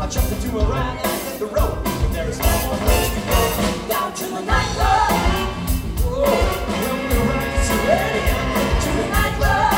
jumped into a ride and I hit the road. But there is no more place to go. Down to the nightclub. Oh, when the rides are ready, I'm headed to the nightclub.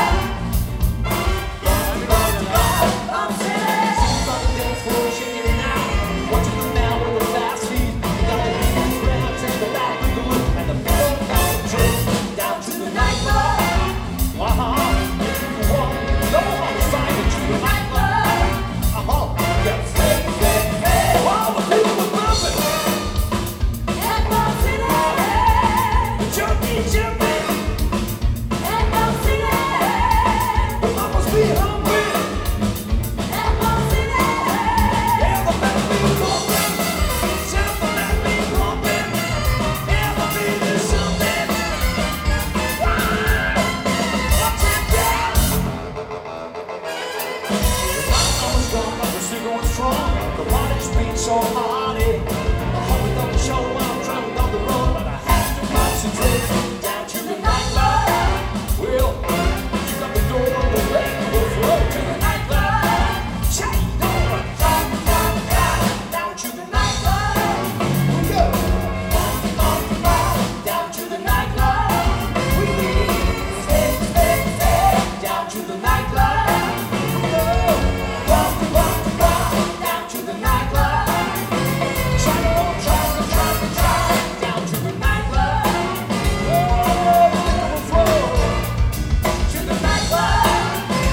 I'm saying, she's on the dance floor, shaking it now. Watching them now with the fast feet. You got the hands round, take the back with the loop, and the people down the trip. Down to the nightclub. If you want, no one is fine to the nightclub. Yes, hey. Wow, the people were bumping. And I'm singing. Jumping. And I'm singing. The mamas be hungry. And I'm singing. Yeah, the men be pumping. Shout the men be pumping. Yeah, the beat is something. Wow, watch it down. The mama's gone, but we're still going strong. The party's been so hardy. I hope it don't show while I'm driving down the road, but I have to concentrate. Down to the nightclub. Well, you got the door on the way. We'll flow to the nightclub. Change over. Down to the nightclub. We go. Down to the nightclub. We stay. Down to the nightclub. We go. Down to the nightclub. Try. Down to the nightclub. Oh, flow to the nightclub.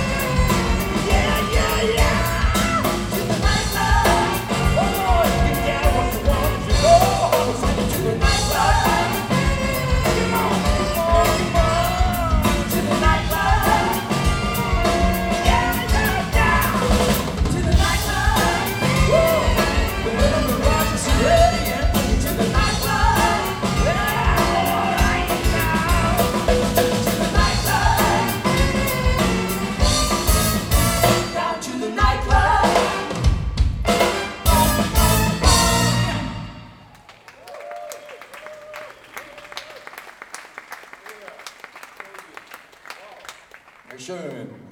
Yeah. To the nightclub. Oh, you can get what you want if you go. We're fighting to the nightclub. Come on. To the nightclub. Yeah. To the nightclub. Woo. The rhythm and Rogers are ready and to the nightclub. Yeah, all right now. To the nightclub. Down to the nightclub. Schön.